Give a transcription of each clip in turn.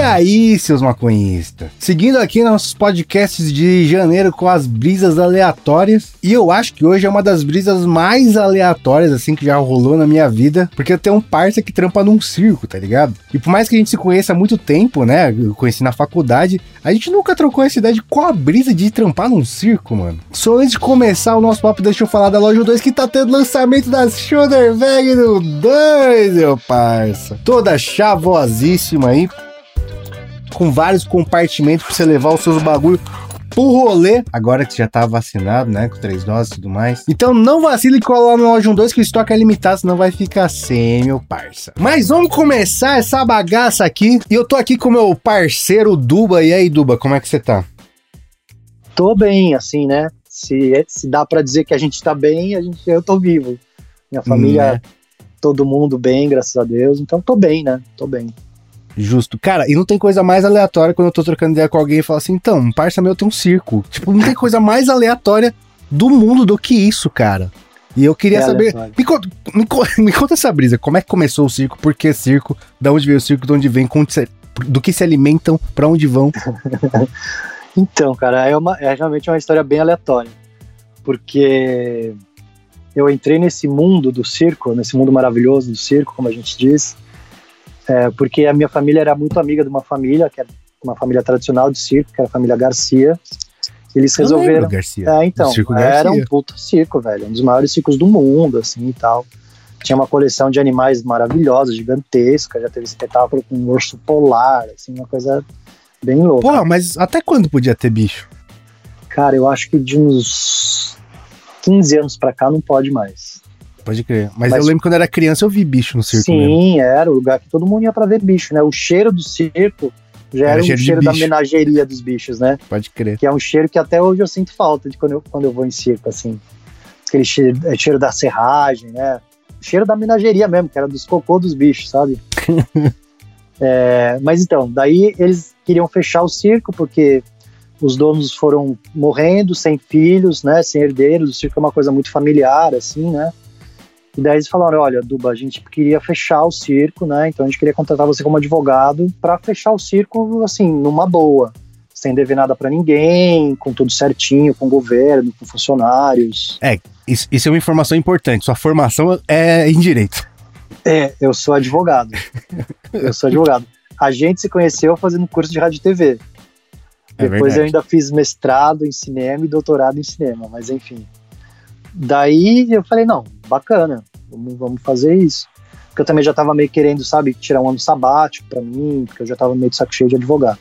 aí, seus maconhistas? Seguindo aqui nossos podcasts de janeiro com as brisas aleatórias. E eu acho que hoje é uma das brisas mais aleatórias, assim, que já rolou na minha vida. Porque eu tenho um parça que trampa num circo, tá ligado? E por mais que a gente se conheça há muito tempo, né? Eu conheci na faculdade. A gente nunca trocou essa ideia de qual a brisa de trampar num circo, mano. Só antes de começar o nosso papo, deixa eu falar da Loja 2, que tá tendo lançamento da Shoulder Bag no 2, meu parça. Toda chavosíssima aí, com vários compartimentos pra você levar os seus bagulho pro rolê, agora que já tá vacinado, né, com 3 doses e tudo mais. Então não vacile e cola lá no Loja 2 que o estoque é limitado, senão vai ficar sem, meu parça. Mas vamos começar essa bagaça aqui, e eu tô aqui com meu parceiro Duba. E aí, Duba, como é que você tá? Tô bem, assim, né? Se dá pra dizer que a gente tá bem, eu tô vivo. Minha família, todo mundo bem, graças a Deus. Então tô bem, né? Tô bem. Justo. Cara, e não tem coisa mais aleatória quando eu tô trocando ideia com alguém e falo assim, então, um parça meu tem um circo. Tipo, não tem coisa mais aleatória do mundo do que isso, cara. E eu queria saber... Me conta essa brisa. Como é que começou o circo? Por que circo? Da onde veio o circo? De onde vem? Do que se alimentam? Pra onde vão? Então, cara, é realmente uma história bem aleatória. Porque eu entrei nesse mundo do circo, nesse mundo maravilhoso do circo, como a gente diz, porque a minha família era muito amiga de uma família, que era uma família tradicional de circo, que era a família Garcia. Eles resolveram... Garcia. Então, era um puto circo, velho, um dos maiores circos do mundo, assim, e tal. Tinha uma coleção de animais maravilhosa, gigantesca, já teve espetáculo com um urso polar, assim, uma coisa bem louca. Pô, mas até quando podia ter bicho? Cara, eu acho que de uns 15 anos pra cá não pode mais. Pode crer. Mas eu lembro quando eu era criança eu vi bicho no circo. Sim, era o lugar que todo mundo ia pra ver bicho, né? O cheiro do circo já era o cheiro da menageria dos bichos, né? Pode crer. Que é um cheiro que até hoje eu sinto falta de quando eu vou em circo, assim. Aquele cheiro da serragem, né? O cheiro da menageria mesmo, que era dos cocô dos bichos, sabe? Mas então, daí eles queriam fechar o circo porque os donos foram morrendo sem filhos, né, sem herdeiros. O circo é uma coisa muito familiar, assim, né? E daí eles falaram, olha, Duba, a gente queria fechar o circo, né? Então a gente queria contratar você como advogado para fechar o circo, assim, numa boa, sem dever nada para ninguém, com tudo certinho, com o governo, com funcionários. Isso é uma informação importante. Sua formação é em direito. Eu sou advogado. A gente se conheceu fazendo curso de rádio e TV. Depois eu ainda fiz mestrado em cinema e doutorado em cinema, mas enfim. Daí eu falei, não, bacana, vamos fazer isso. Porque eu também já tava meio querendo, sabe, tirar um ano sabático pra mim, porque eu já tava meio de saco cheio de advogado.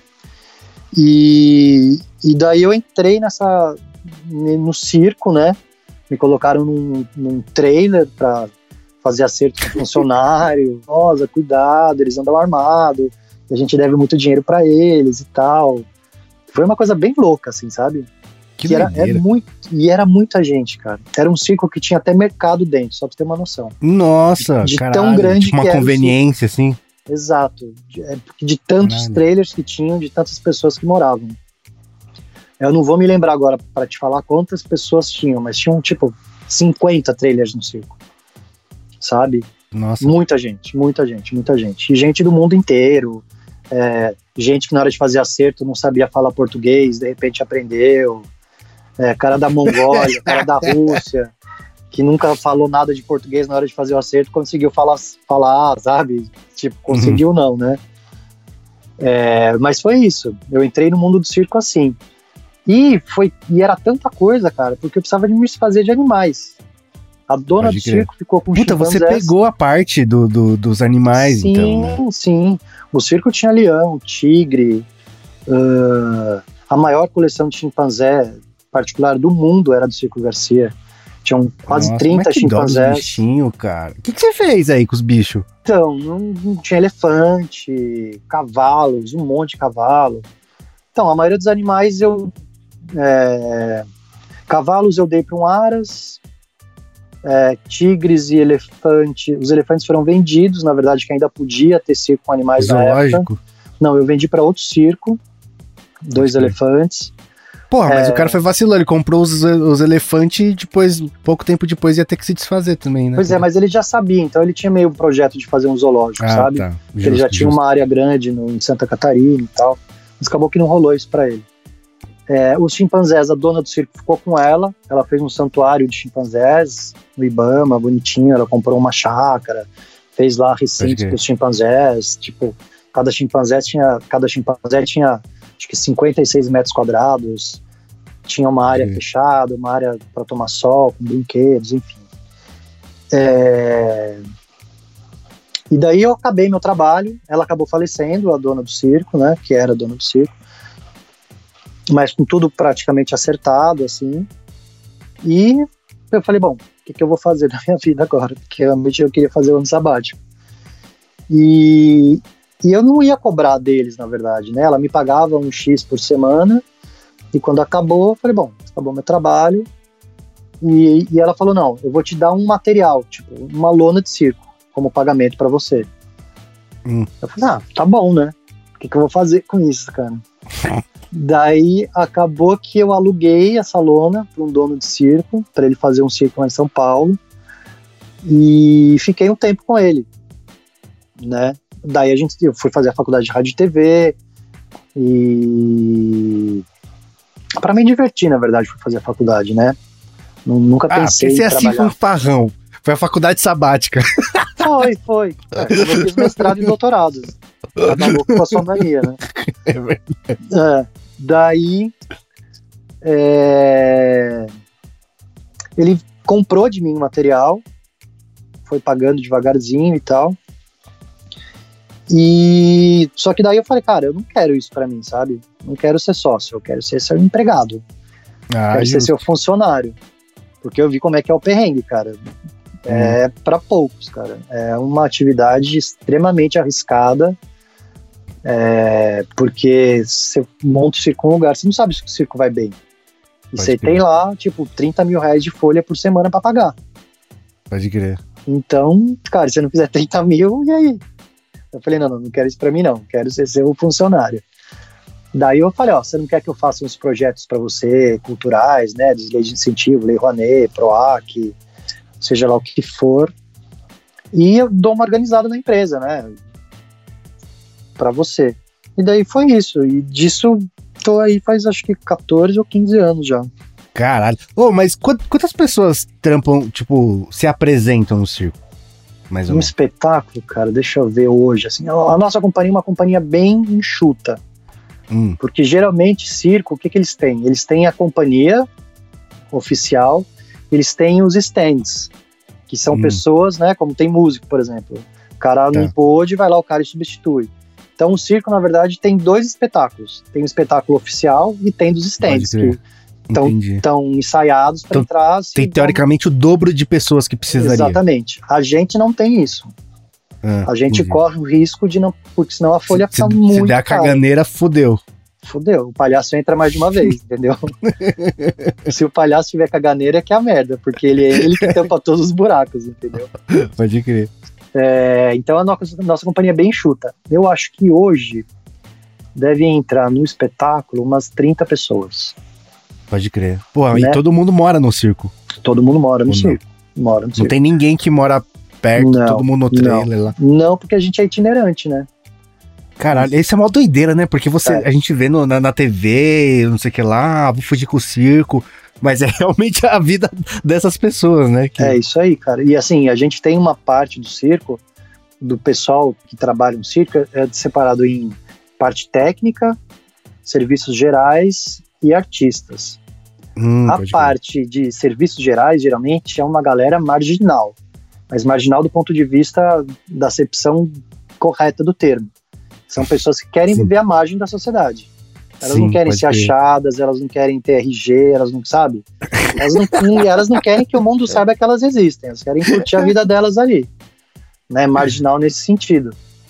E daí eu entrei no circo, né? Me colocaram num trailer pra fazer acerto de funcionário. Nossa, cuidado, eles andam armados, a gente deve muito dinheiro pra eles e tal. Foi uma coisa bem louca, assim, sabe? Que era muita gente, cara. Era um circo que tinha até mercado dentro, só pra ter uma noção. Nossa, de caralho, tão grande tipo uma que conveniência, assim. Exato. De tantos trailers que tinham, de tantas pessoas que moravam. Eu não vou me lembrar agora pra te falar quantas pessoas tinham, mas tinham, tipo, 50 trailers no circo. Sabe? Nossa. Muita gente. E gente do mundo inteiro. Gente que na hora de fazer acerto não sabia falar português, de repente aprendeu. Cara da Mongólia, cara da Rússia, que nunca falou nada de português na hora de fazer o acerto, conseguiu falar, sabe? Tipo, conseguiu não, né? Mas foi isso. Eu entrei no mundo do circo assim. E era tanta coisa, cara, porque eu precisava de me desfazer de animais. A dona do circo ficou com chimpanzés. Você pegou a parte dos animais, sim, então, né? Sim. O circo tinha leão, tigre, a maior coleção de chimpanzé particular do mundo era do Circo Garcia. Tinham quase 30 chimpanzés. Bichinho, cara. O que você fez aí com os bichos? Então, não tinha elefante, cavalos, um monte de cavalo. Então, a maioria dos animais cavalos eu dei para um aras, tigres e elefante. Os elefantes foram vendidos, na verdade, que ainda podia ter circo com animais na época. Não, eu vendi para outro circo, 2 elefantes. Porra, mas o cara foi vacilando, ele comprou os elefantes e depois, pouco tempo depois, ia ter que se desfazer também, né? Pois é, mas ele já sabia, então ele tinha meio um projeto de fazer um zoológico, sabe? Tá. Justo, ele já tinha uma área grande em Santa Catarina e tal, mas acabou que não rolou isso pra ele. Os chimpanzés, a dona do circo ficou com ela fez um santuário de chimpanzés no Ibama, bonitinho, ela comprou uma chácara, fez lá recintos pros chimpanzés, tipo, cada chimpanzé tinha acho que 56 metros quadrados, tinha uma área fechada, uma área para tomar sol, com brinquedos, enfim. E daí eu acabei meu trabalho, ela acabou falecendo, a dona do circo, né, que era a dona do circo, mas com tudo praticamente acertado, assim, e eu falei, bom, o que eu vou fazer na minha vida agora? Porque realmente eu queria fazer o ano sabático. E eu não ia cobrar deles, na verdade, né? Ela me pagava um X por semana, e quando acabou, eu falei, bom, acabou meu trabalho, e ela falou, não, eu vou te dar um material, tipo, uma lona de circo, como pagamento pra você. Eu falei, tá bom, né? O que eu vou fazer com isso, cara? Daí acabou que eu aluguei essa lona para um dono de circo, para ele fazer um circo lá em São Paulo, e fiquei um tempo com ele, né? Daí eu fui fazer a faculdade de rádio e TV, e para me divertir, na verdade, fui fazer a faculdade, né? Nunca pensei em trabalhar. Assim foi um farrão, foi a faculdade sabática. Foi. Eu fiz mestrado e doutorado. Tá louco com a sua mania, né? É verdade. Daí ele comprou de mim o material, foi pagando devagarzinho e tal, e só que daí eu falei, cara, eu não quero isso pra mim, sabe? Não quero ser sócio, eu quero ser seu empregado, quero ser seu funcionário, porque eu vi como é que é o perrengue, cara. É pra poucos, cara. É uma atividade extremamente arriscada, porque você monta o circo em um lugar, você não sabe se o circo vai bem. E você tem lá, tipo, 30 mil reais de folha por semana pra pagar. Pode crer. Então, cara, se você não fizer 30 mil, e aí? Eu falei, não quero isso pra mim não, quero ser seu funcionário. Daí eu falei, você não quer que eu faça uns projetos pra você, culturais, né, de lei de incentivo, Lei Rouanet, PROAC, seja lá o que for, e eu dou uma organizada na empresa, né, pra você. E daí foi isso, e disso tô aí faz acho que 14 ou 15 anos já. Caralho. Mas quantas pessoas trampam, tipo, se apresentam no circo? Mais ou menos. Espetáculo, cara, deixa eu ver hoje, assim, a nossa companhia é uma companhia bem enxuta, porque geralmente circo, o que eles têm? Eles têm a companhia oficial, eles têm os stands, que são pessoas, né, como tem músico, por exemplo, o cara não pôde, vai lá o cara e substitui. Então o circo, na verdade, tem 2 espetáculos, tem o espetáculo oficial e tem dos stands, que estão ensaiados para entrar. Assim, tem teoricamente o dobro de pessoas que precisaria. Exatamente. A gente não tem isso. A gente corre o risco de não, porque senão a folha fica muito. Se der a caganeira, fudeu. O palhaço entra mais de uma vez, entendeu? Se o palhaço tiver caganeira, é que é a merda, porque ele que tampa todos os buracos, entendeu? Pode crer. Então a nossa companhia é bem enxuta. Eu acho que hoje deve entrar no espetáculo umas 30 pessoas. Pode crer. Pô, né? E todo mundo mora no circo. Todo mundo mora no circo. Não tem ninguém que mora perto, todo mundo no trailer lá. Não, porque a gente é itinerante, né? Caralho, isso é uma doideira, né? Porque a gente vê na TV, não sei o que lá, vou fugir com o circo, mas é realmente a vida dessas pessoas, né? É isso aí, cara. E assim, a gente tem uma parte do circo, do pessoal que trabalha no circo, separado em parte técnica, serviços gerais e artistas. A parte de serviços gerais, geralmente, é uma galera marginal, mas marginal do ponto de vista da acepção correta do termo. São pessoas que querem viver à margem da sociedade. Elas não querem ser achadas, elas não querem ter RG, elas não sabem. Elas não querem que o mundo saiba que elas existem, elas querem curtir a vida delas ali. Né? Marginal nesse sentido.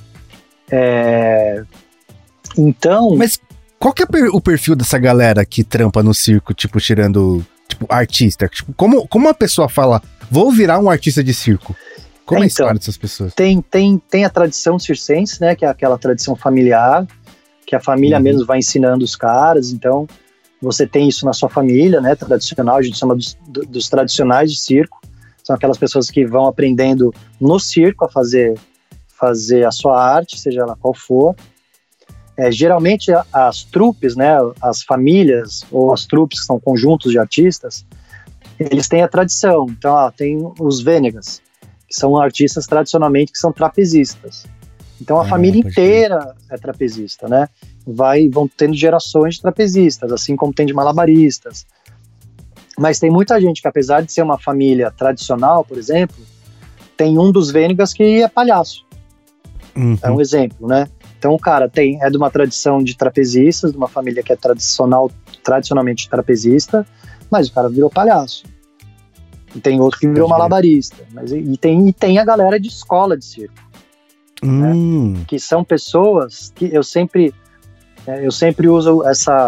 Então... Mas qual que é o perfil dessa galera que trampa no circo, tipo, tirando, tipo, artista? Tipo, como a pessoa fala, vou virar um artista de circo? Como é a história dessas pessoas? Tem a tradição circense, né, que é aquela tradição familiar, que a família mesmo vai ensinando os caras, então você tem isso na sua família, né, tradicional, a gente chama dos tradicionais de circo, são aquelas pessoas que vão aprendendo no circo a fazer a sua arte, seja ela qual for. Geralmente as trupes, né, as famílias ou as trupes que são conjuntos de artistas, eles têm a tradição. Então, tem os Vênegas, que são artistas tradicionalmente que são trapezistas. Então, a família inteira é trapezista, né? Vão tendo gerações de trapezistas, assim como tem de malabaristas. Mas tem muita gente que, apesar de ser uma família tradicional, por exemplo, tem um dos Vênegas que é palhaço. É um exemplo, né? Então o cara é de uma tradição de trapezistas, de uma família que é tradicionalmente trapezista, mas o cara virou palhaço. E tem outro que virou malabarista. E tem a galera de escola de circo, né? Que são pessoas que eu sempre uso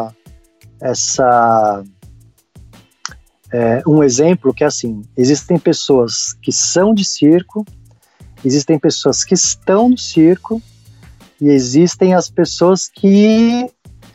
um exemplo que é assim: existem pessoas que são de circo, existem pessoas que estão no circo, e existem as pessoas que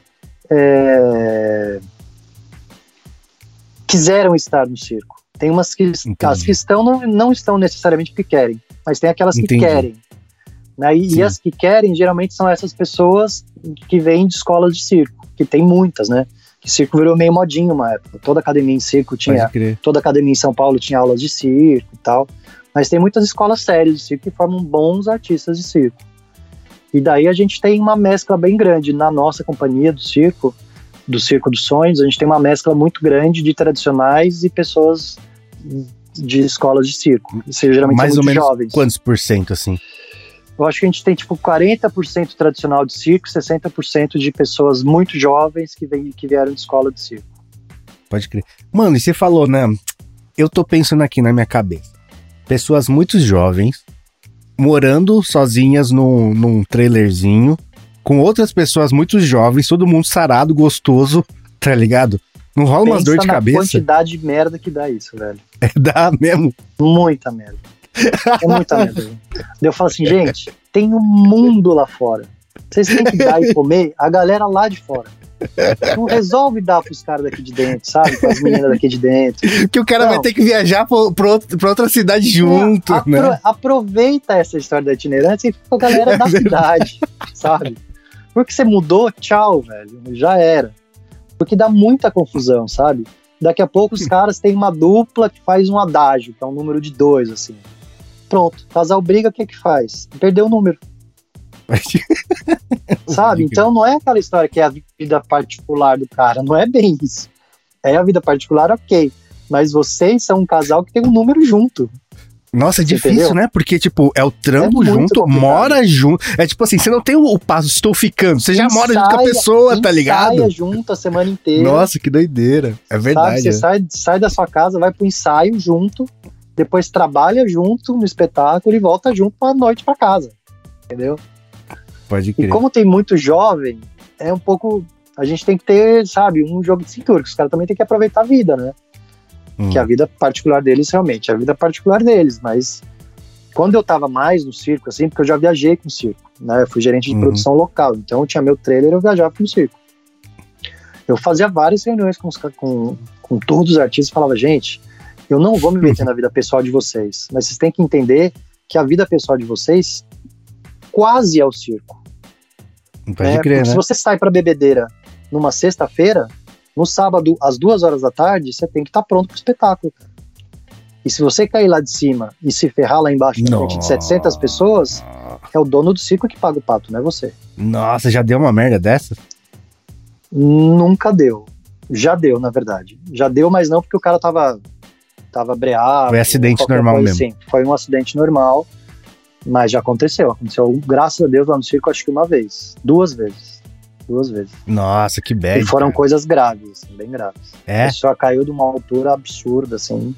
quiseram estar no circo. Tem umas que as que estão não estão necessariamente porque querem, mas tem aquelas que querem, né? E as que querem geralmente são essas pessoas que vêm de escolas de circo, que tem muitas, né? Que circo virou meio modinho uma época. Toda academia em circo toda academia em São Paulo tinha aulas de circo e tal. Mas tem muitas escolas sérias de circo que formam bons artistas de circo. E daí a gente tem uma mescla bem grande na nossa companhia do Circo dos Sonhos. A gente tem uma mescla muito grande de tradicionais e pessoas de escolas de circo. Isso geralmente mais são ou muito menos jovens. Quantos por cento, assim? Eu acho que a gente tem tipo 40% tradicional de circo, 60% de pessoas muito jovens que vieram de escola de circo. Pode crer. Mano, e você falou, né? Eu tô pensando aqui na minha cabeça. Pessoas muito jovens, morando sozinhas num trailerzinho, com outras pessoas muito jovens, todo mundo sarado, gostoso, tá ligado? Não rola umas dor de cabeça? Pensa na quantidade de merda que dá isso, velho. Dá mesmo? Muita merda. É muita merda. Eu falo assim, gente, tem um mundo lá fora. Vocês têm que dar e comer a galera lá de fora. Não resolve dar pros caras daqui de dentro, sabe? Pras meninas daqui de dentro. Que o cara vai ter que viajar pra outra cidade junto, né? Aproveita essa história da itinerância e fica com a galera da cidade, sabe? Porque você mudou, tchau, velho. Já era. Porque dá muita confusão, sabe? Daqui a pouco os caras têm uma dupla que faz um adágio, que é um número de 2, assim. Pronto, casal briga, o que faz? Perdeu o número. Sabe? Então não é aquela história que é a vida particular do cara, não é bem isso. É a vida particular, ok. Mas vocês são um casal que tem um número junto. Nossa, é difícil, entendeu? Né? Porque, tipo, é o trampo junto, complicado. Mora junto. É tipo assim, você não tem o passo, estou ficando. Você já mora junto com a pessoa, tá ligado? Ensaia junto a semana inteira. Nossa, que doideira. É verdade. Sabe? Você sai da sua casa, vai pro ensaio junto, depois trabalha junto no espetáculo e volta junto pra noite pra casa. Entendeu? Pode crer. E como tem muito jovem, é um pouco... A gente tem que ter, sabe, um jogo de cintura, que os caras também tem que aproveitar a vida, né? Que a vida particular deles, realmente, é a vida particular deles, mas quando eu tava mais no circo, assim, porque eu já viajei com o circo, né? Eu fui gerente de produção local, então eu tinha meu trailer, eu viajava com o circo. Eu fazia várias reuniões com todos os artistas e falava, gente, eu não vou me meter na vida pessoal de vocês, mas vocês têm que entender que a vida pessoal de vocês quase é o circo. Pode crer, né? Se você sai pra bebedeira numa sexta-feira, no sábado, às 2h, você tem que estar pronto pro espetáculo, cara. E se você cair lá de cima e se ferrar lá embaixo na frente de 700 pessoas, é o dono do circo que paga o pato, não é você. Nossa, já deu uma merda dessa? Nunca deu. Já deu, na verdade. Já deu, mas não porque o cara tava breado. Foi acidente normal mesmo. Sim, foi um acidente normal, mas já aconteceu. Aconteceu, graças a Deus, lá no circo, acho que uma vez. 2 vezes. Nossa, que bad. E foram coisas graves, assim, bem graves. É? A pessoa caiu de uma altura absurda, assim.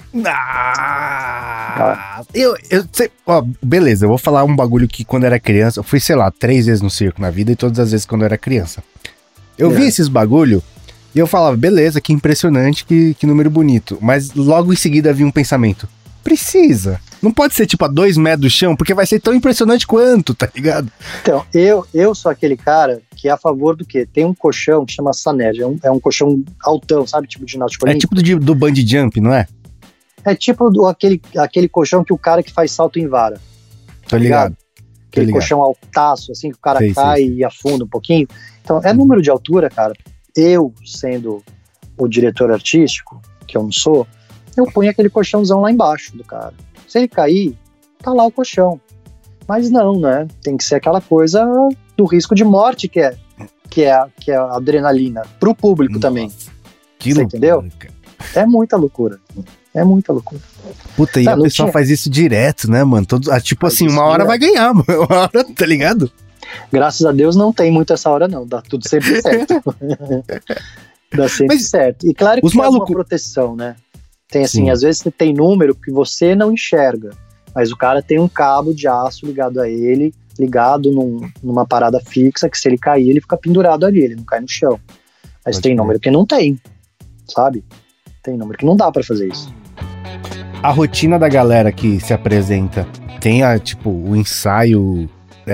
Beleza, eu vou falar um bagulho que quando eu era criança, eu fui, sei lá, 3 vezes no circo na vida e todas as vezes quando eu era criança. Eu vi esses bagulho e eu falava, beleza, que impressionante, que número bonito. Mas logo em seguida havia um pensamento. Precisa. Não pode ser tipo a 2 metros do chão, porque vai ser tão impressionante quanto, tá ligado? Então, eu sou aquele cara que é a favor do quê? Tem um colchão que chama Sanerja, é um colchão altão, sabe? Tipo de ginástica olímpica. É tipo do bungee jump, não é? É tipo aquele colchão que o cara que faz salto em vara. Tô ligado. Aquele colchão altaço, assim, que o cara cai e afunda um pouquinho. Então, é número de altura, cara. Eu, sendo o diretor artístico, que eu não sou, eu ponho aquele colchãozão lá embaixo do cara. Se ele cair, tá lá o colchão. Mas não, né? Tem que ser aquela coisa do risco de morte que é a adrenalina pro público. Nossa, também. Que você loucura, entendeu? Cara. É muita loucura. É muita loucura. Puta, e a pessoa faz isso direto, né, mano? Tipo assim, uma hora vai ganhar, mano. Uma hora, tá ligado? Graças a Deus não tem muito essa hora, não. Dá tudo sempre certo. Dá sempre certo. E claro que tem uma proteção, né? Tem assim, às vezes você tem número que você não enxerga, mas o cara tem um cabo de aço ligado a ele, ligado numa parada fixa, que se ele cair, ele fica pendurado ali, ele não cai no chão. Mas tem número que não tem, sabe? Tem número que não dá pra fazer isso. A rotina da galera que se apresenta tem tipo, o ensaio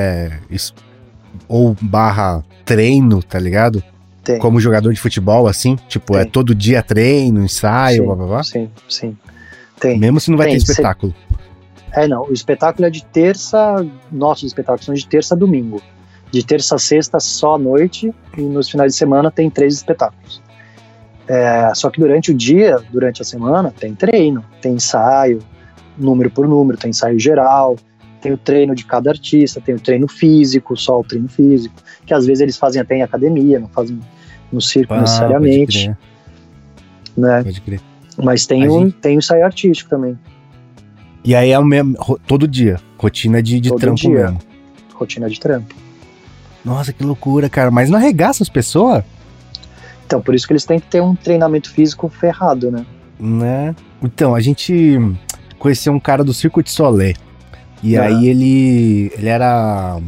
ou / treino, tá ligado? Tem. Como jogador de futebol, assim? Tipo, tem. É todo dia treino, ensaio, blá, blá, blá? Sim. Tem. Mesmo se não vai ter espetáculo. Não. O espetáculo é de terça... Nossos espetáculos são de terça a domingo. De terça a sexta, só à noite. E nos finais de semana tem 3 espetáculos. Só que durante o dia, durante a semana, tem treino. Tem ensaio, número por número. Tem ensaio geral. Tem o treino de cada artista. Tem o treino físico, só o treino físico. Que às vezes eles fazem até em academia, não fazem no circo necessariamente, né? Pode crer. Mas tem o ensaio artístico também. E aí é o mesmo, todo dia, rotina de trampo dia. Mesmo. Rotina de trampo. Nossa, que loucura, cara. Mas não arregaça as pessoas? Então, por isso que eles têm que ter um treinamento físico ferrado, né? Então, a gente conheceu um cara do Cirque du Soleil. E aí ele era...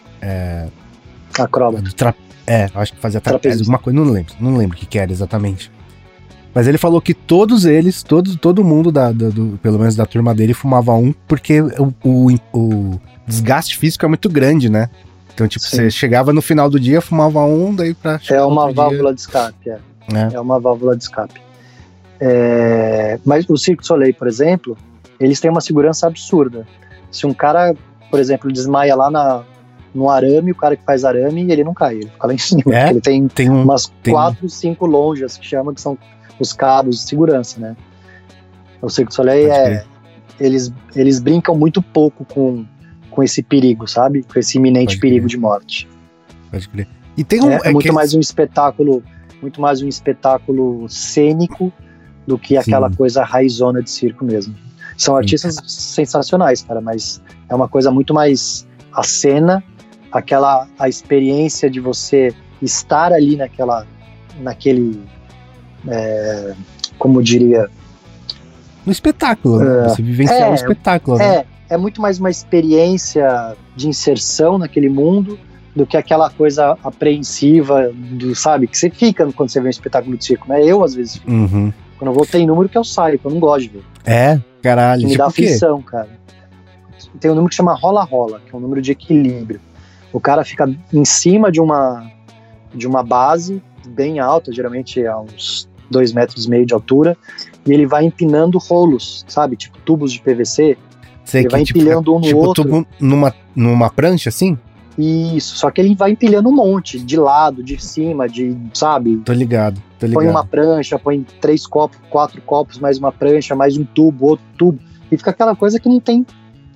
acróbata. Acho que fazia trapézio, alguma coisa, não lembro o que era exatamente. Mas ele falou que todos eles, todo mundo, pelo menos da turma dele, fumava porque o desgaste físico é muito grande, né? Então, tipo, você chegava no final do dia, fumava daí pra... É uma válvula de escape, É uma válvula de escape. Mas o Cirque du Soleil, por exemplo, eles têm uma segurança absurda. Se um cara, por exemplo, desmaia lá no arame, o cara que faz arame, ele não cai, ele fica lá em cima. Ele tem umas 4, 5 lonjas que chamam, que são os cabos de segurança, né? O Cirque du Soleil eles brincam muito pouco com esse perigo, sabe? Com esse iminente perigo de morte. Pode crer. E tem muito mais um espetáculo cênico do que aquela coisa raizona de circo mesmo. São artistas sensacionais, cara, mas é uma coisa muito mais a cena, a experiência de você estar ali naquele, como diria... No espetáculo, né? Você vivenciar um espetáculo, né? É muito mais uma experiência de inserção naquele mundo do que aquela coisa apreensiva, sabe? Que você fica quando você vê um espetáculo de circo, né? Eu, às vezes, fico. Quando eu vou, tem número que eu saio, que eu não gosto de ver. Caralho. Me dá aflição, cara. Tem um número que chama rola-rola, que é um número de equilíbrio. O cara fica em cima de uma base bem alta, geralmente a uns 2,5 metros de altura, e ele vai empinando rolos, sabe? Tipo tubos de PVC. Ele vai empilhando um no outro. Tubo numa prancha, assim? Isso, só que ele vai empilhando um monte, de lado, de cima, sabe? Tô ligado. Põe uma prancha, põe 3 copos, 4 copos, mais uma prancha, mais um tubo, outro tubo. E fica aquela coisa que não tem,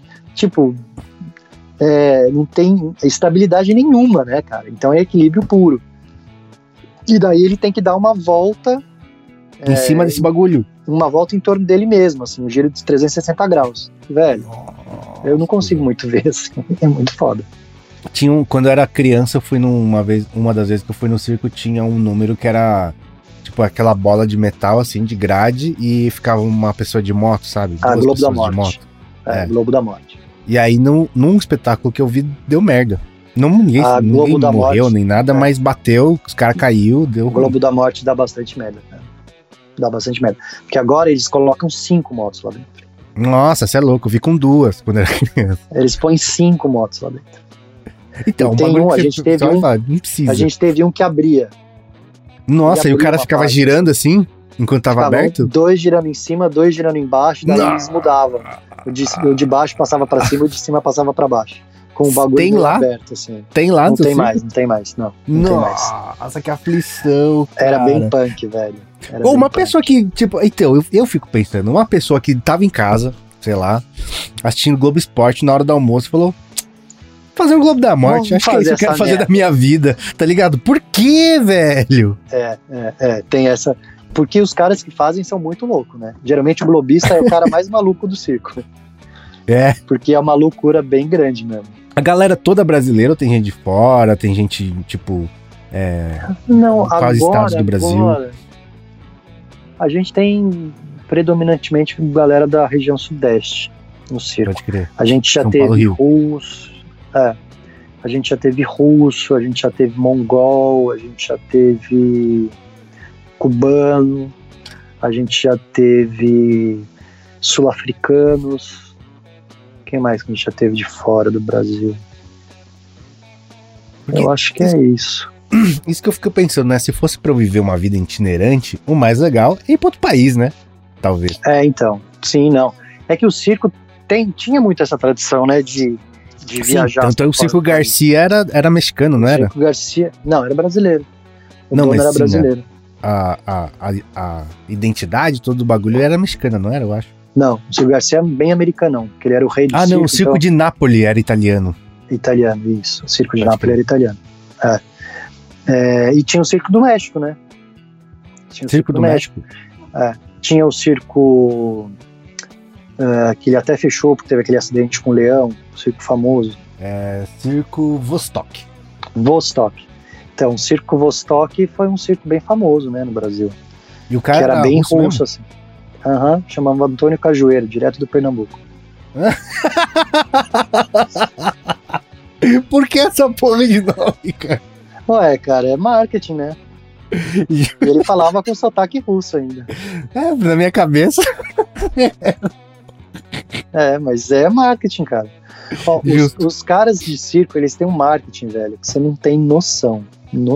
não tem estabilidade nenhuma, né, cara? Então é equilíbrio puro. E daí ele tem que dar uma volta... Em cima desse bagulho. Uma volta em torno dele mesmo, assim, um giro de 360 graus. Velho, eu não consigo muito ver, assim, é muito foda. Quando eu era criança, eu fui uma das vezes que eu fui no circo, tinha um número que era, tipo, aquela bola de metal, assim, de grade, e ficava uma pessoa de moto, sabe? Globo da Morte. Globo da Morte. E aí, num espetáculo que eu vi, deu merda. Ninguém morreu nem nada, mas bateu, os caras caiu, deu... O Globo da Morte dá bastante merda, cara. Dá bastante merda. Porque agora eles colocam 5 motos lá dentro. Nossa, você é louco, eu vi com 2 quando era criança. Eles põem 5 motos lá dentro. Então, tem um, a gente teve um, não precisa. a gente teve um que abria. Nossa, e o cara ficava girando assim, enquanto tava aberto? 2 girando em cima, 2 girando embaixo, daí eles mudavam. O de baixo passava pra cima, o de cima passava pra baixo. Com o bagulho tem lá? aberto, assim. Tem lá? Não tem mais, não tem mais, não. Não tem mais. Nossa, que aflição, cara. Era bem punk, velho. Ou uma pessoa que, tipo, então, eu fico pensando, uma pessoa que tava em casa, sei lá, assistindo Globo Esporte na hora do almoço, falou, fazer um Globo da Morte, acho que é isso que eu quero fazer da minha vida, tá ligado? Por quê, velho? Tem essa... Porque os caras que fazem são muito loucos, né? Geralmente o globista é o cara mais maluco do circo. Porque é uma loucura bem grande mesmo. A galera toda brasileira, ou tem gente de fora, tem gente, tipo, não, quais estados do Brasil? A gente tem predominantemente galera da região sudeste no circo. Pode crer. A gente já São teve Paulo, russo, a gente já teve russo, a gente já teve mongol, a gente já teve cubano, a gente já teve sul-africanos. Quem mais que a gente já teve de fora do Brasil? Eu acho que é isso. Isso que eu fico pensando, né? Se fosse pra eu viver uma vida itinerante, o mais legal é ir pra outro país, né? Talvez. Então. Sim, não. É que o circo tinha muito essa tradição, né? De viajar. Tanto é o Circo Garcia era mexicano, não era? O Circo Garcia... Não, era brasileiro. O dono era brasileiro. A identidade, todo o bagulho era mexicana, não era, eu acho? Não, o Circo Garcia é bem americanão, porque ele era o rei do circo. Não, o Circo de Nápoles era italiano. Italiano, isso. O Circo de Nápoles era italiano. E tinha o Circo do México, né? Tinha o Circo do México? Tinha o Circo... que ele até fechou, porque teve aquele acidente com o leão, o circo famoso. Circo Vostok. Então, o Circo Vostok foi um circo bem famoso, né, no Brasil. E o cara que era bem russo, assim. Chamava Antônio Cajueiro, direto do Pernambuco. Por que essa porra de nome, cara? Ué, cara, é marketing, né? E ele falava com sotaque russo ainda. Na minha cabeça. Mas é marketing, cara. Os caras de circo, eles têm um marketing, velho, que você não tem noção.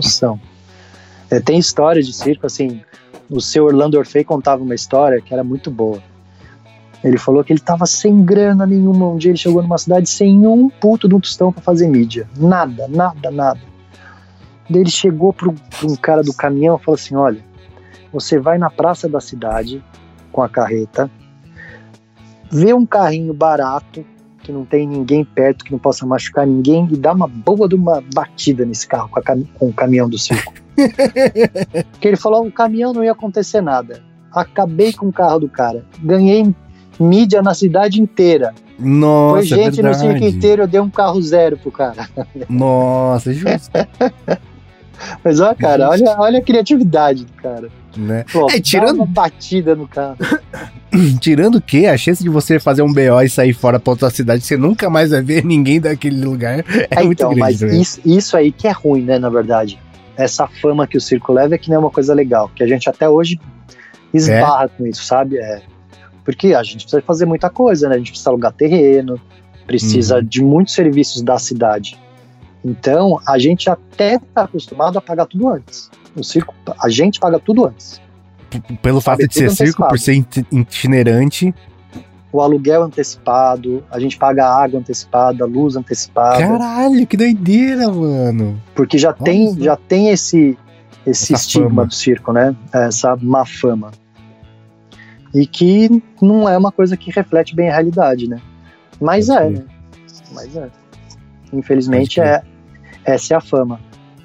Tem história de circo, assim, o seu Orlando Orfei contava uma história que era muito boa. Ele falou que ele tava sem grana nenhuma. Um dia ele chegou numa cidade sem um puto de um tostão pra fazer mídia. Nada. Daí ele chegou pro um cara do caminhão e falou assim, olha, você vai na praça da cidade com a carreta, vê um carrinho barato, que não tem ninguém perto, que não possa machucar ninguém, e dá uma boa de uma batida nesse carro com o caminhão do circo. Porque ele falou, o caminhão não ia acontecer nada. Acabei com o carro do cara. Ganhei mídia na cidade inteira. Nossa, foi gente no circo inteiro, eu dei um carro 0 pro cara. Nossa, justo. Mas olha, cara, olha a criatividade do cara. Né? Tirando uma batida no carro. Tirando o quê? A chance de você fazer um BO e sair fora pra outra cidade, você nunca mais vai ver ninguém daquele lugar, muito grande. Mas isso aí que é ruim, né, na verdade. Essa fama que o circo leva é que não é uma coisa legal, que a gente até hoje esbarra com isso, sabe? Porque a gente precisa fazer muita coisa, né? A gente precisa alugar terreno, precisa de muitos serviços da cidade. Então, a gente até está acostumado a pagar tudo antes. O circo, a gente paga tudo antes. Pelo fato de ser circo, por ser itinerante. O aluguel antecipado, a gente paga a água antecipada, a luz antecipada. Caralho, que doideira, mano. Porque já tem esse estigma fama do circo, né? Essa má fama. E que não é uma coisa que reflete bem a realidade, né? Mas né? Infelizmente, essa é a fama.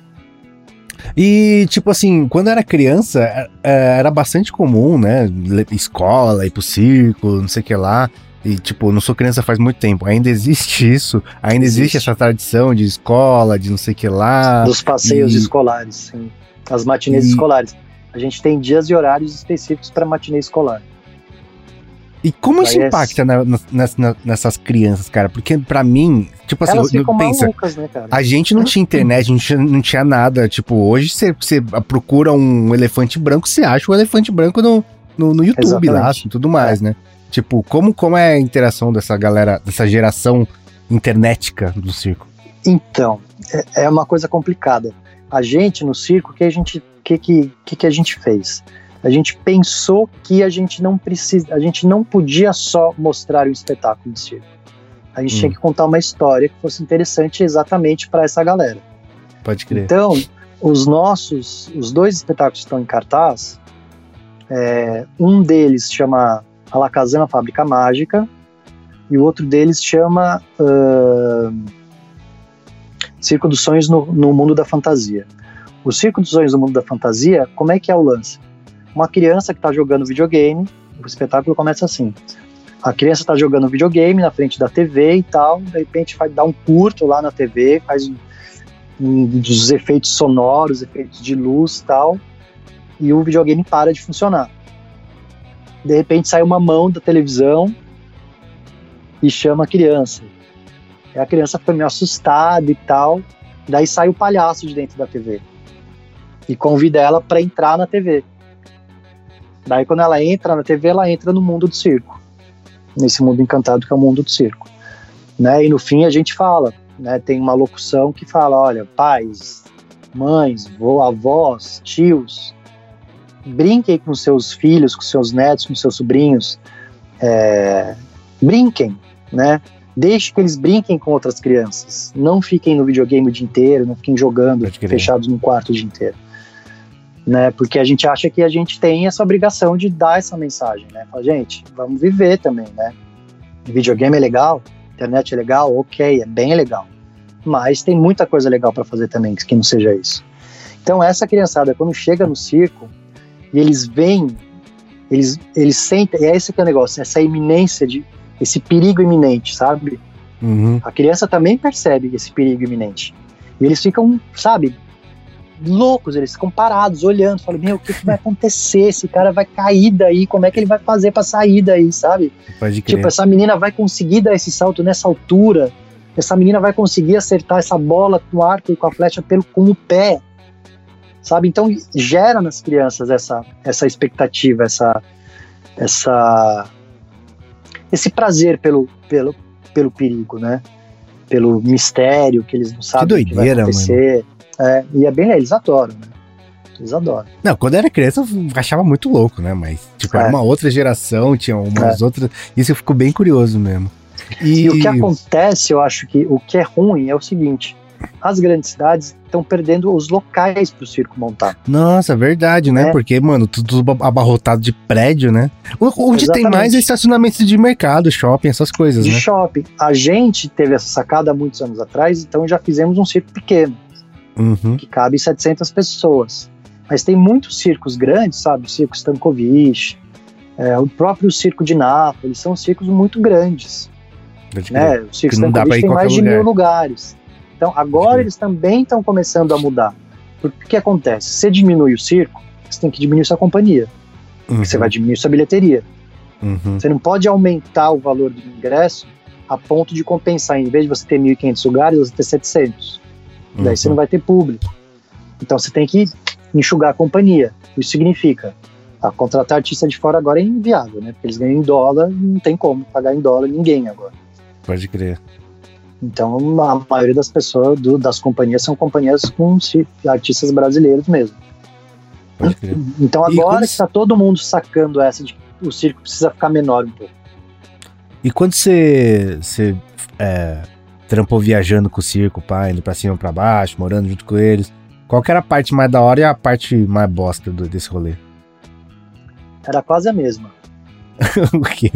E, tipo assim, quando eu era criança, era bastante comum, né? Escola, ir pro circo, não sei o que lá. E, tipo, não sou criança faz muito tempo. Ainda existe isso. Ainda existe essa tradição de escola, de não sei o que lá. Dos passeios escolares, sim. As matinês escolares. A gente tem dias e horários específicos para matinê escolar. E como isso impacta nessas crianças, cara? Porque pra mim, tipo assim, elas ficam malucas, né, cara? A gente não tinha internet, a gente não tinha nada. Tipo, hoje você procura um elefante branco, você acha o elefante branco no YouTube. Exatamente. Lá, assim, tudo mais, né? Tipo, como é a interação dessa galera, dessa geração internética do circo? Então, é uma coisa complicada. A gente, no circo, o que a gente fez? A gente pensou que a gente não podia só mostrar um espetáculo de circo. A gente tinha que contar uma história que fosse interessante exatamente para essa galera. Pode crer. Então, os 2 espetáculos que estão em cartaz, um deles chama Alakazam, a Fábrica Mágica, e o outro deles chama Circo dos Sonhos no Mundo da Fantasia. O Circo dos Sonhos no Mundo da Fantasia, como é que é o lance? Uma criança que está jogando videogame, o espetáculo começa assim. A criança está jogando videogame na frente da TV e tal, de repente vai dar um curto lá na TV, faz dos efeitos sonoros, efeitos de luz e tal, e o videogame para de funcionar. De repente sai uma mão da televisão e chama a criança. E a criança fica meio assustada e tal, daí sai o palhaço de dentro da TV e convida ela para entrar na TV. Daí quando ela entra na TV, ela entra no mundo do circo, nesse mundo encantado que é o mundo do circo, né? E no fim a gente fala, né? Tem uma locução que fala, olha, pais, mães, avós, tios, brinquem com seus filhos, com seus netos, com seus sobrinhos, brinquem, né? Deixe que eles brinquem com outras crianças, não fiquem no videogame o dia inteiro, não fiquem jogando fechados num quarto o dia inteiro, né? Porque a gente acha que a gente tem essa obrigação de dar essa mensagem, né? Fala, gente, vamos viver também, né? Videogame é legal, internet é legal, ok, é bem legal, mas tem muita coisa legal para fazer também que não seja isso. Então essa criançada, quando chega no circo e eles veem, eles sentem, é esse que é o negócio, essa iminência, esse perigo iminente, sabe? Uhum. A criança também percebe esse perigo iminente e eles ficam, sabe, loucos, eles ficam parados, olhando, falam, meu, o que vai acontecer? Esse cara vai cair daí, como é que ele vai fazer pra sair daí, sabe? Pode crer. Tipo, essa menina vai conseguir dar esse salto nessa altura, essa menina vai conseguir acertar essa bola com o arco e com a flecha com o pé, sabe? Então gera nas crianças essa expectativa, esse prazer pelo perigo, né? Pelo mistério que eles não sabem o que vai acontecer. Mano. E é bem, eles adoram, né? Eles adoram. Não, quando eu era criança eu achava muito louco, né? Mas, tipo, era uma outra geração, tinha umas outras... Isso eu fico bem curioso mesmo. E o que acontece, eu acho que o que é ruim é o seguinte, as grandes cidades estão perdendo os locais pro circo montar. Nossa, verdade, né? Porque, mano, tudo abarrotado de prédio, né? Onde tem mais estacionamento de mercado, shopping, essas coisas, né? De shopping. A gente teve essa sacada há muitos anos atrás, então já fizemos um circo pequeno. Uhum. Que cabe 700 pessoas. Mas tem muitos circos grandes, sabe? O Circo Stankovic, o próprio Circo de Nápoles, são circos muito grandes. Né? O Circo Stankovic tem mais de 1000 lugares. Então agora eles também estão começando a mudar. Porque o que acontece? Se você diminui o circo, você tem que diminuir sua companhia. Você vai diminuir sua bilheteria. Você não pode aumentar o valor do ingresso a ponto de compensar. Em vez de você ter 1.500 lugares, você ter 700. Daí você não vai ter público. Então você tem que enxugar a companhia. Isso significa contratar artista de fora agora é inviável, né? Porque eles ganham em dólar, não tem como pagar em dólar ninguém agora. Pode crer. Então a maioria das pessoas, das companhias, são companhias com artistas brasileiros mesmo. Pode crer. Então agora que está todo mundo sacando essa de que o circo precisa ficar menor um pouco. E quando você trampou viajando com o circo, pá, indo pra cima, pra baixo, morando junto com eles, qual que era a parte mais da hora e a parte mais bosta desse rolê? Era quase a mesma. O quê?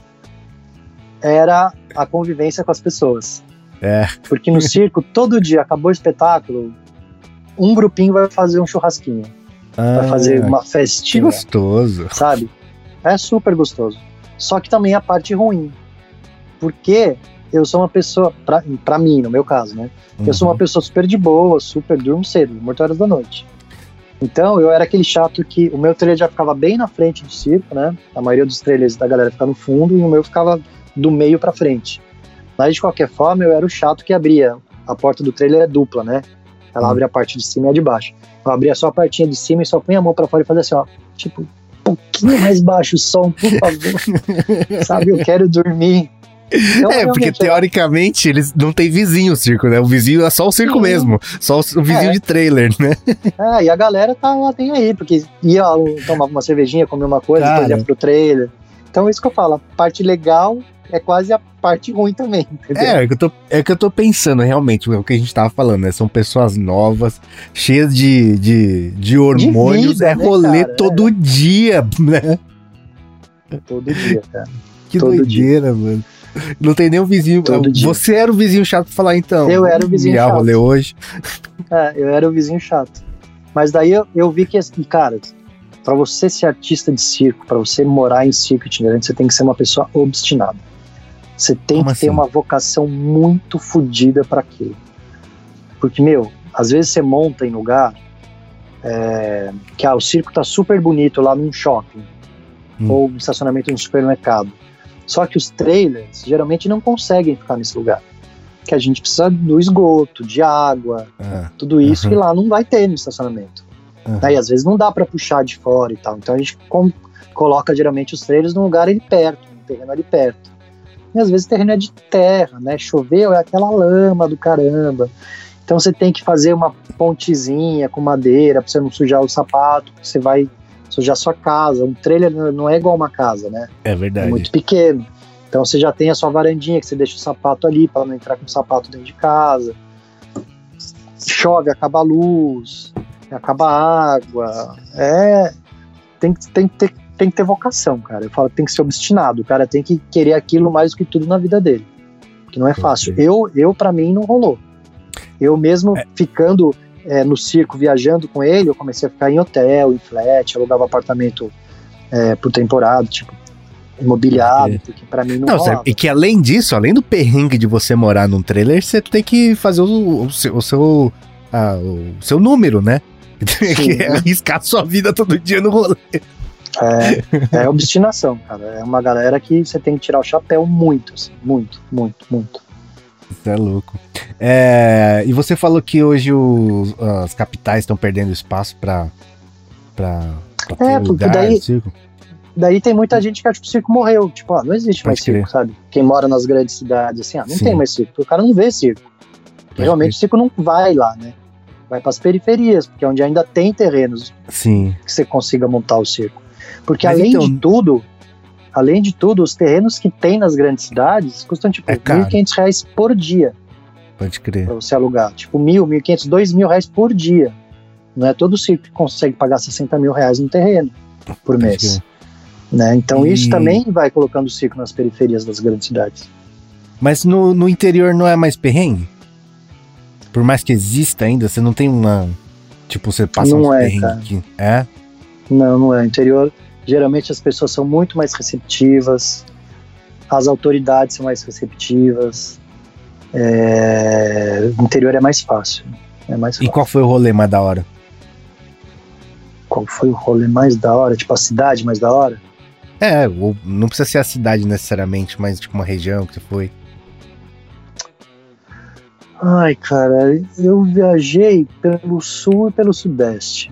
Era a convivência com as pessoas. Porque no circo, todo dia, acabou o espetáculo, um grupinho vai fazer um churrasquinho. Vai fazer uma festinha. Que gostoso. Sabe? É super gostoso. Só que também a parte ruim. Porque eu sou uma pessoa, pra mim, no meu caso, né? Eu sou uma pessoa super de boa, super durmo cedo, 8 horas da noite. Então eu era aquele chato que o meu trailer já ficava bem na frente do circo, né? A maioria dos trailers da galera ficava no fundo e o meu ficava do meio pra frente. Mas de qualquer forma eu era o chato que abria. A porta do trailer é dupla, né? Ela abre a parte de cima e a de baixo. Eu abria só a partinha de cima e só punha a mão pra fora e fazia assim, ó. Tipo, pum. pouquinho mais baixo o som, por favor. Sabe, eu quero dormir. Então, porque teoricamente eles não tem vizinho o circo, né? O vizinho é só o circo mesmo, só o vizinho de trailer, né? E a galera tá lá, tem aí, porque ia tomar uma cervejinha, comer uma coisa, depois ia pro trailer. Então é isso que eu falo, a parte legal é quase a parte ruim também, entendeu? É que eu tô pensando, realmente, o que a gente tava falando, né? São pessoas novas, cheias de hormônios, de vida, rolê todo dia, né? Todo dia, cara. Que doideira, mano. Não tem nenhum vizinho. Você era o vizinho chato pra falar, então. Eu era o vizinho chato. Rolê hoje. Eu era o vizinho chato. Mas daí eu vi que, cara, pra você ser artista de circo, pra você morar em circo itinerante, você tem que ser uma pessoa obstinada. Você tem que ter uma vocação muito fodida pra aquilo. Porque, às vezes você monta em lugar que o circo tá super bonito lá num shopping ou no estacionamento de um supermercado. Só que os trailers geralmente não conseguem ficar nesse lugar. Que a gente precisa do esgoto, de água, tudo isso que lá não vai ter no estacionamento. E às vezes não dá para puxar de fora e tal. Então a gente coloca geralmente os trailers num lugar ali perto, num terreno ali perto. E às vezes o terreno é de terra, né? Choveu, é aquela lama do caramba. Então você tem que fazer uma pontezinha com madeira para você não sujar o sapato, porque você vai sujar sua casa. Um trailer não é igual uma casa, né? É verdade. É muito pequeno. Então você já tem a sua varandinha que você deixa o sapato ali para não entrar com o sapato dentro de casa. Chove, acaba a luz, acaba a água. Tem que ter vocação, cara. Eu falo que tem que ser obstinado. O cara tem que querer aquilo mais do que tudo na vida dele. Que não é fácil. Eu para mim, não rolou. Eu mesmo ficando no circo, viajando com ele, eu comecei a ficar em hotel, em flat, alugava apartamento por temporada, tipo, imobiliado, porque pra mim não rolava. E que além disso, além do perrengue de você morar num trailer, você tem que fazer o seu número, né? Tem que arriscar sua vida todo dia no rolê. É obstinação, cara. É uma galera que você tem que tirar o chapéu muito, assim, muito, muito, muito. Isso é louco. E você falou que hoje as capitais estão perdendo espaço pra ter lugar daí, no circo. Daí tem muita gente que acha que o circo morreu. Tipo, não existe mais circo, sabe? Quem mora nas grandes cidades, assim, não tem mais circo. O cara não vê circo. Realmente o circo não vai lá, né? Vai pras periferias, porque é onde ainda tem terrenos que você consiga montar o circo. Porque além de tudo, os terrenos que tem nas grandes cidades custam tipo R$1.500 por dia. Pode crer. Pra você alugar. Tipo, R$1.500, R$2.000 por dia. Não é todo circo que consegue pagar R$60 mil no terreno por mês. Né? Então isso também vai colocando o circo nas periferias das grandes cidades. Mas no interior não é mais perrengue? Por mais que exista ainda, você não tem uma... Tipo, você passa uns perrengues. Não é. No interior, geralmente as pessoas são muito mais receptivas, as autoridades são mais receptivas, o interior é mais fácil. E qual foi o rolê mais da hora? Qual foi o rolê mais da hora? Tipo, a cidade mais da hora? Ou não precisa ser a cidade necessariamente, mas tipo uma região que você foi. Ai, cara, eu viajei pelo sul e pelo sudeste.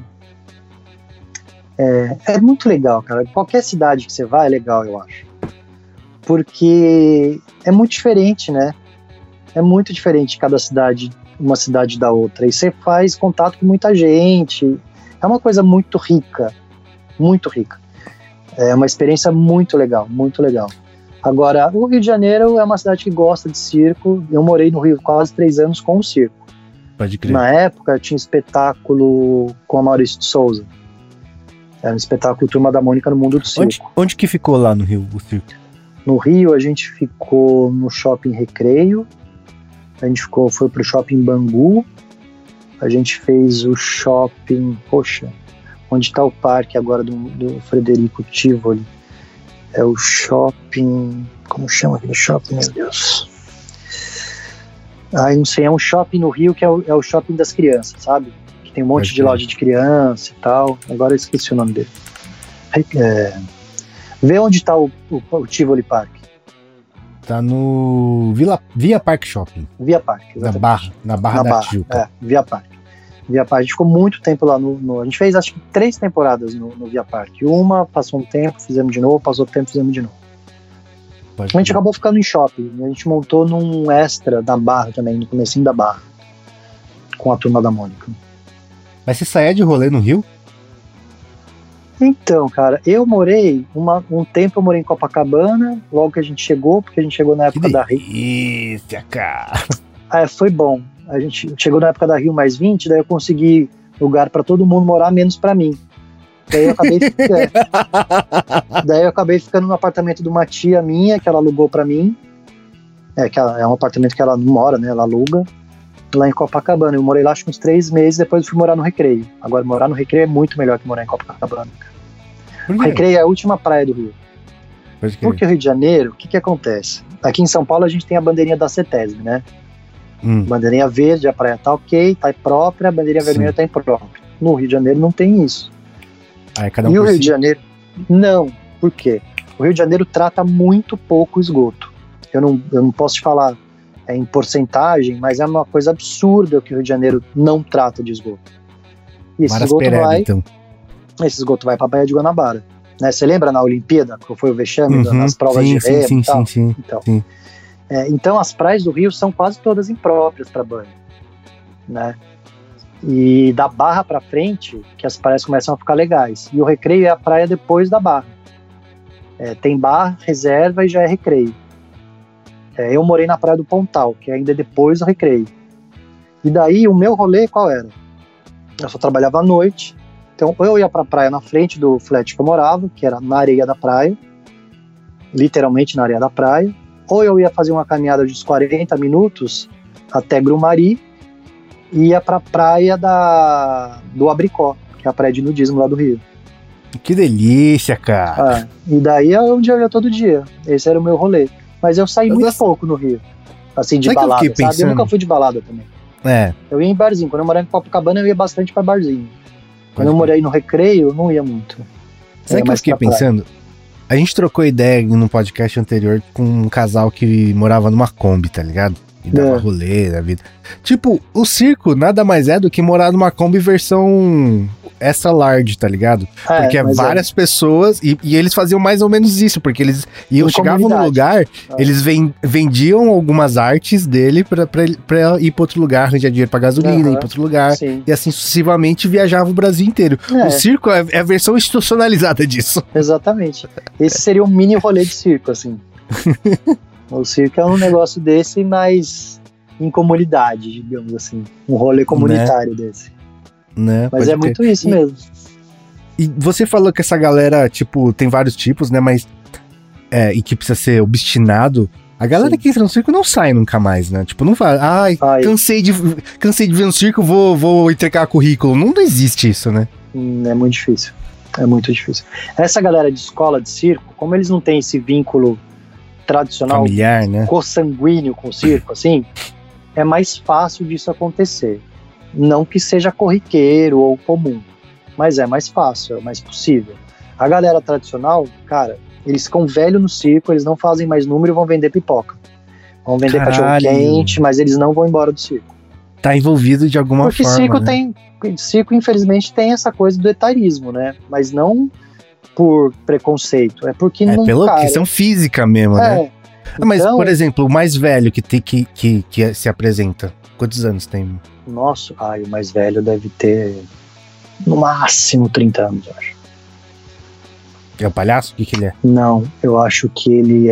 É muito legal, cara. Qualquer cidade que você vai é legal, eu acho. Porque é muito diferente, né? É muito diferente cada cidade, uma cidade da outra. E você faz contato com muita gente. É uma coisa muito rica. Muito rica. É uma experiência muito legal, muito legal. Agora, o Rio de Janeiro é uma cidade que gosta de circo. Eu morei no Rio quase 3 anos com o circo. Pode crer. Na época, tinha espetáculo com a Maurício de Souza. Era um espetáculo Turma da Mônica no Mundo do Circo. Onde que ficou lá no Rio o circo? No Rio, a gente ficou no Shopping Recreio. A gente foi pro Shopping Bangu. A gente fez o shopping... Poxa, onde está o parque agora do Frederico Tivoli? É o shopping... Como chama aquele shopping, meu Deus? Não sei, é um shopping no Rio que é o shopping das crianças, sabe? Que tem um monte de loja de criança e tal. Agora eu esqueci o nome dele. Vê onde está o Tivoli Park. Tá no Via Park Shopping. Via Park, exatamente. Na Barra da Tijuca. Via Park. Via Parque. A gente ficou muito tempo lá a gente fez acho que 3 temporadas no Via Parque. Uma, passou um tempo, fizemos de novo, passou outro tempo, fizemos de novo. A gente acabou ficando em shopping. A gente montou num Extra da Barra também, no comecinho da Barra. Com a Turma da Mônica. Mas você saía de rolê no Rio? Então, cara, eu morei, um tempo eu morei em Copacabana, logo que a gente chegou, porque a gente chegou na época da Rio. Isso, cara. Foi bom. A gente chegou na época da Rio mais 20, daí eu consegui lugar pra todo mundo morar, menos pra mim. Daí eu acabei ficando no apartamento de uma tia minha, que ela alugou pra mim. Que é um apartamento que ela não mora, né? Ela aluga. Lá em Copacabana. Eu morei lá acho que uns 3 meses, depois eu fui morar no Recreio. Agora, morar no Recreio é muito melhor que morar em Copacabana. O Recreio é a última praia do Rio. Porque o Rio de Janeiro, o que acontece? Aqui em São Paulo a gente tem a bandeirinha da CETESB, né? Bandeirinha verde, a praia tá ok, tá própria, a bandeirinha vermelha tá imprópria. No Rio de Janeiro não tem isso. E o Rio de Janeiro, não. Por quê? O Rio de Janeiro trata muito pouco esgoto. Eu não posso te falar em porcentagem, mas é uma coisa absurda que o Rio de Janeiro não trata de esgoto. E esse esgoto vai para a Baía de Guanabara. Né? Você lembra na Olimpíada, que foi o vexame nas provas de remo e tal? Sim. Então as praias do Rio são quase todas impróprias para banho. Né? E da Barra para frente, que as praias começam a ficar legais. E o Recreio é a praia depois da Barra. Tem Barra, Reserva e já é Recreio. Eu morei na Praia do Pontal, que ainda é depois do Recreio. E daí o meu rolê qual era? Eu só trabalhava à noite. Então ou eu ia pra praia na frente do flat que eu morava, que era na areia da praia, literalmente na areia da praia, ou eu ia fazer uma caminhada de uns 40 minutos até Grumari e ia pra praia do Abricó, que é a praia de nudismo lá do Rio. Que delícia, cara! E daí é onde eu ia todo dia. Esse era o meu rolê. Mas eu saí muito pouco no Rio. Assim, de balada, sabe? Eu nunca fui de balada também. Eu ia em barzinho. Quando eu morava em Copacabana, eu ia bastante pra barzinho. Quando eu morei no Recreio, eu não ia muito. Sabe o que eu fiquei pensando? A gente trocou ideia no podcast anterior com um casal que morava numa Kombi, tá ligado? E dava rolê da vida. Tipo, o circo nada mais é do que morar numa Kombi versão extra large, tá ligado? Porque várias pessoas, e eles faziam mais ou menos isso, porque eles chegavam no lugar, eles vendiam algumas artes dele pra ir pra outro lugar, arranjar dinheiro pra gasolina, ir pra outro lugar, e assim sucessivamente viajava o Brasil inteiro. O circo é a versão institucionalizada disso. Exatamente. Esse seria um mini rolê de circo, assim. O circo é um negócio desse, mas em comunidade, digamos assim. Um rolê comunitário desse. Né? Mas é muito isso mesmo. E você falou que essa galera, tipo, tem vários tipos, né? Mas e que precisa ser obstinado. A galera que entra no circo não sai nunca mais, né? Tipo, não fala, cansei de ver no circo, vou entregar currículo. Não existe isso, né? É muito difícil. É muito difícil. Essa galera de escola de circo, como eles não têm esse vínculo tradicional, familiar, né? Consanguíneo com o circo, assim, é mais fácil disso acontecer. Não que seja corriqueiro ou comum, mas é mais fácil, é mais possível. A galera tradicional, cara, eles ficam velhos no circo, eles não fazem mais número e vão vender pipoca. Vão vender cachorro quente, mas eles não vão embora do circo. Tá envolvido de alguma forma, Porque circo, infelizmente, tem essa coisa do etarismo, né? Mas não por preconceito, é porque não... pela questão física mesmo, né? Mas, então, por exemplo, o mais velho que se apresenta, quantos anos tem? Nossa, o mais velho deve ter no máximo 30 anos, eu acho. É o palhaço? O que ele é? Não, eu acho que ele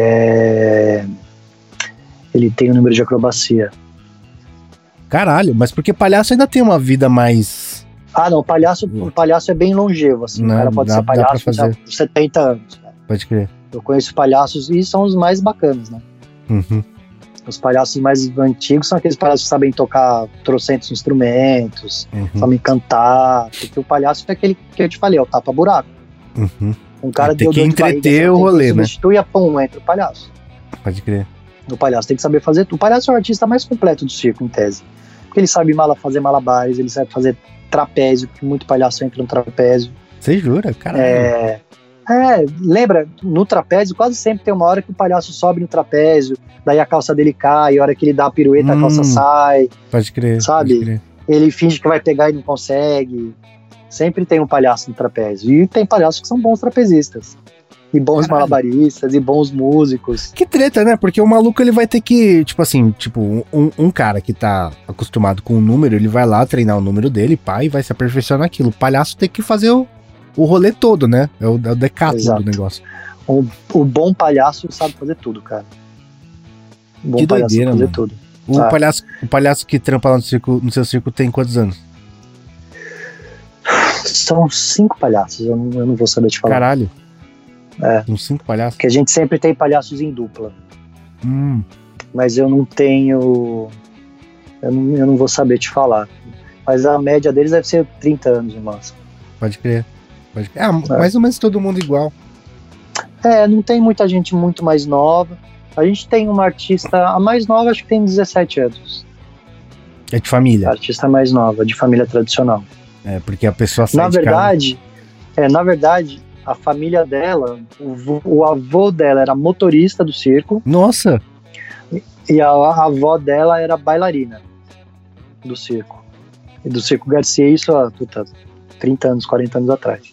tem um número de acrobacia. Caralho, mas porque palhaço ainda tem uma vida mais... não, o palhaço é bem longevo, assim. O cara pode ser palhaço por 70 anos. Né? Pode crer. Eu conheço palhaços e são os mais bacanas, né? Uhum. Os palhaços mais antigos são aqueles palhaços que sabem tocar trocentos instrumentos, sabem cantar, porque o palhaço é aquele que eu te falei, é o tapa-buraco. Um cara tem que entreter o rolê, né? Substitui entra o palhaço. Pode crer. O palhaço tem que saber fazer tudo. O palhaço é o artista mais completo do circo, em tese. Porque ele sabe fazer malabares, ele sabe fazer trapézio, porque muito palhaço entra no trapézio. Você jura? Caralho. Lembra, no trapézio quase sempre tem uma hora que o palhaço sobe no trapézio, daí a calça dele cai, a hora que ele dá a pirueta a calça sai. Pode crer. Sabe? Pode crer. ele finge que vai pegar e não consegue. Sempre tem um palhaço no trapézio. E tem palhaços que são bons trapezistas. E bons malabaristas, e bons músicos. Que treta, né? Porque o maluco, ele vai ter que, tipo assim, um cara que tá acostumado com o número, ele vai lá treinar o número dele, pá, e vai se aperfeiçoar naquilo. O palhaço tem que fazer o rolê todo, né? É o decátulo do negócio. O bom palhaço sabe fazer tudo, cara. O bom que palhaço doideira, sabe fazer mano. tudo. O palhaço que trampa lá no seu circo tem quantos anos? São 5 palhaços, eu não vou saber te falar. Caralho. É. Uns 5 palhaços? Porque a gente sempre tem palhaços em dupla. Mas eu não tenho... Eu não vou saber te falar. Mas a média deles deve ser 30 anos no máximo. Pode crer. Mais ou menos todo mundo igual. Não tem muita gente muito mais nova. A gente tem uma artista, a mais nova acho que tem 17 anos. É de família? A artista mais nova, de família tradicional. Porque a pessoa sai na verdade, a família dela, o avô dela era motorista do circo. Nossa! E a avó dela era bailarina do circo. E do Circo Garcia, isso há 30 anos, 40 anos atrás.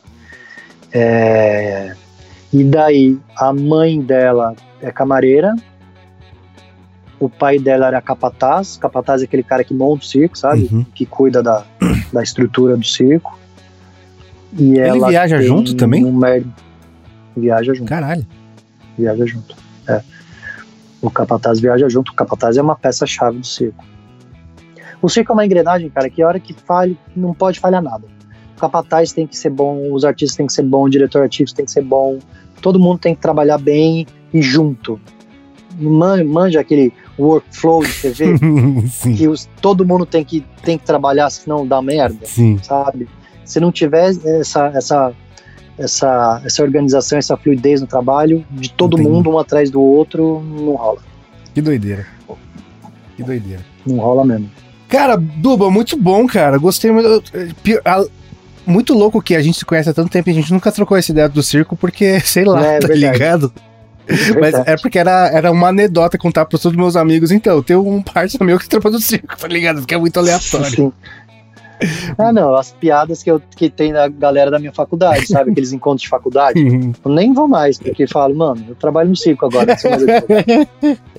E daí, a mãe dela é camareira, o pai dela era capataz. Capataz é aquele cara que monta o circo, sabe? Uhum. Que cuida da estrutura do circo. E ele ela viaja junto também? Viaja junto. Caralho. Viaja junto. O capataz viaja junto. O capataz é uma peça-chave do circo. O circo é uma engrenagem, cara, que a hora que falha, não pode falhar nada. O capataz tem que ser bom, os artistas tem que ser bom, o diretor artístico tem que ser bom, todo mundo tem que trabalhar bem e junto. Manja aquele workflow de TV que todo mundo tem que trabalhar, senão dá merda. Sim. Sabe? Se não tiver essa organização, essa fluidez no trabalho de todo mundo, um atrás do outro, não rola. Que doideira. Não rola mesmo. Cara, Duba, muito bom, cara. Gostei muito. Muito louco que a gente se conhece há tanto tempo e a gente nunca trocou essa ideia do circo, porque, sei lá, tá verdade. ligado? Mas é porque era uma anedota contar pros todos meus amigos. Então, tem um parceiro meu que trampa no circo, tá ligado? Porque é muito aleatório. Sim. Não, as piadas que tem da galera da minha faculdade, sabe? Aqueles encontros de faculdade. Eu nem vou mais, porque falo, mano, eu trabalho no circo agora, não sou mais advogado.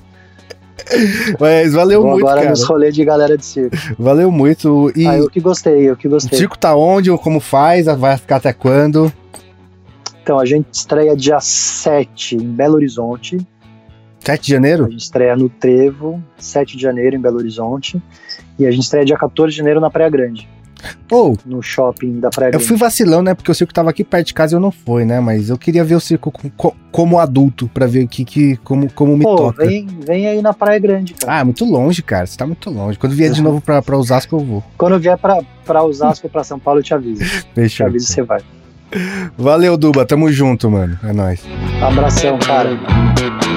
Mas valeu muito, agora cara. Nos rolês de galera de circo. Valeu muito. E eu que gostei. o circo tá onde? Como faz? Vai ficar até quando? Então, a gente estreia dia 7 em Belo Horizonte. 7 de janeiro? A gente estreia no Trevo, 7 de janeiro em Belo Horizonte. E a gente estreia dia 14 de janeiro na Praia Grande. No shopping da Praia Grande. Eu fui vacilão, né? Porque o circo tava aqui perto de casa e eu não fui, né? Mas eu queria ver o circo como adulto, pra ver como me toca. Vem aí na Praia Grande, cara. É muito longe, cara. Você tá muito longe. Quando vier de novo pra Osasco, eu vou. Quando eu vier pra Osasco ou pra São Paulo, eu te aviso. Fechou. Te aviso que você vai. Valeu, Duba. Tamo junto, mano. É nóis. Abração, cara.